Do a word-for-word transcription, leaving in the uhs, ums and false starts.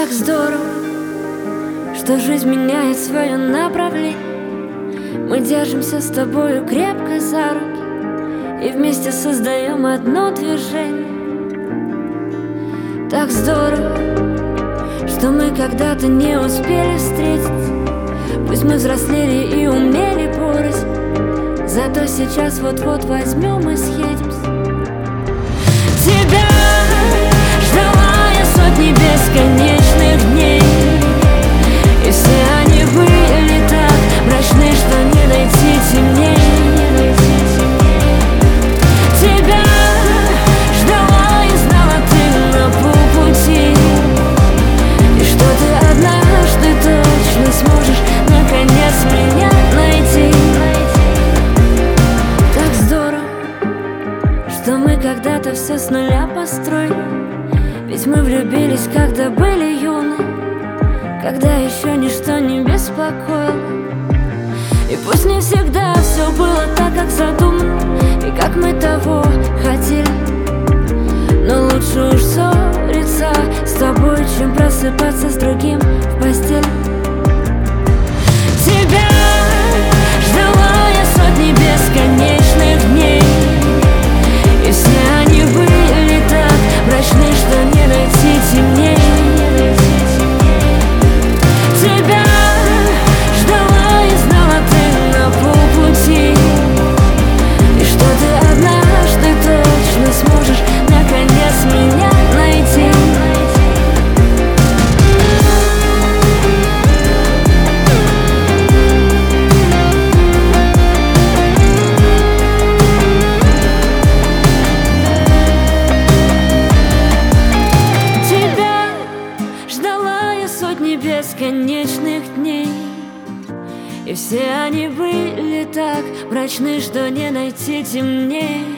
Так здорово, что жизнь меняет свое направление. Мы держимся с тобою крепко за руки и вместе создаем одно движение. Так здорово, что мы когда-то не успели встретиться. Пусть мы взрослели и умели порознь, зато сейчас вот-вот возьмем и съедемся. Тебя ждала я сотни бесконечных дней, и все они были так мрачны, что не найти темней. Тебя ждала и знала ты на полпути, и что ты однажды точно сможешь наконец меня найти. Так здорово, что мы когда-то все с нуля построили. Ведь мы влюбились, когда были юны, когда еще ничто не беспокоило. И пусть не всегда все было так, как задумано, и как мы того хотели, но лучше уж ссориться с тобой, чем просыпаться с другим в постели. Тебя ждала я сотни бесконечных дней, и все они были так мрачны, что не найти темней. Тебя ждала и знала ты на полпути, и что ты однажды точно сможешь наконец меня найти. Сотни бесконечных дней, и все они были так мрачны, что не найти темней.